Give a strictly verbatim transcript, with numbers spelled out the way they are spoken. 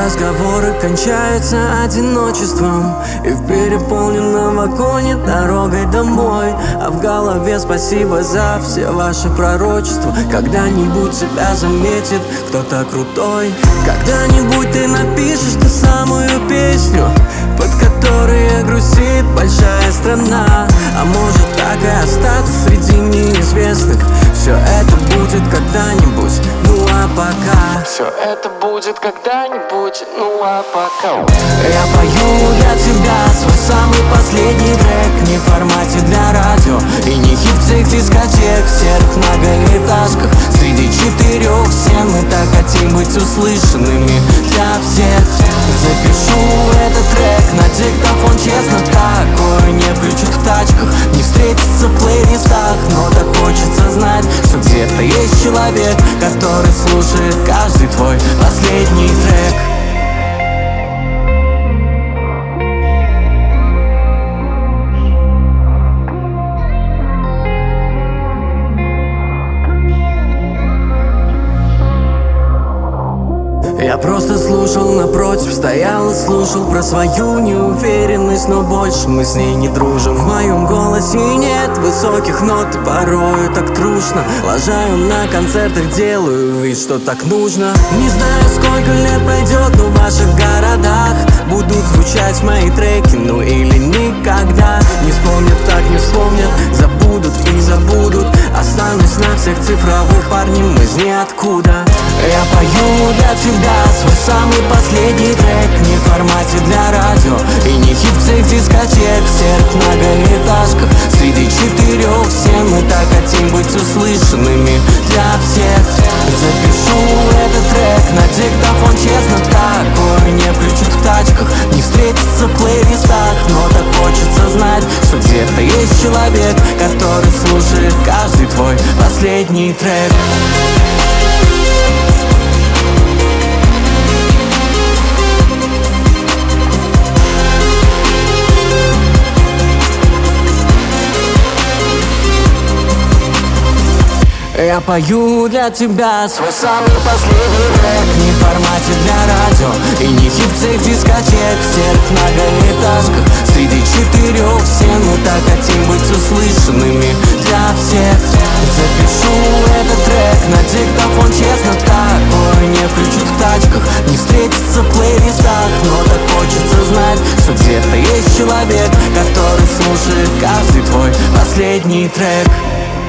Разговоры кончаются одиночеством, и в переполненном вагоне дорогой домой. А в голове спасибо за все ваши пророчества. Когда-нибудь тебя заметит кто-то крутой. Когда-нибудь ты напишешь ту самую песню, под которой грустит большая страна. А может так и остаться среди неизвестных. Все это будет когда-нибудь, ну а пока все это будет когда-нибудь, ну а пока я пою для тебя свой самый последний трек. Не в формате для радио и не хит всех дискотек. В серых многоэтажках среди четырех стен мы так хотим быть услышанными для всех. Запишу этот трек на диктофон, честно, такое не включат в тачках, не встретится в плейлистах. Но так хочется знать, что где-то есть человек, который слушает каждый твой последний трек. Я просто слушал напротив, стоял и слушал про свою неуверенность, но больше мы с ней не дружим. В моем голосе нет высоких нот, и порою так трушно. Лажаю на концертах, делаю вид, что так нужно. Не знаю, сколько лет пройдет, но в ваших городах будут звучать мои треки, ну или никогда. Не вспомнят, так не вспомнят, забудут и забудут. Останусь на всех цифровых парнем из ниоткуда. Я пою для тебя свой самый последний трек. Не в формате для радио и не хит всех дискотек. В серых многоэтажках среди четырех стен мы так хотим быть услышанными для всех. Запишу этот трек на диктофон, честно, такое не включат в тачках, не встретится в плейлистах. Но так хочется знать, что где-то есть человек, который слушает каждый твой последний трек. Я пою для тебя свой самый последний трек. Не в формате для радио и не хит всех дискотек. В серых многоэтажках среди четырех стен мы так хотим быть услышанными для всех. Запишу этот трек на диктофон, честно, такое не включат в тачках, не встретится в плейлистах. Но так хочется знать, что где-то есть человек, который слушает каждый твой последний трек.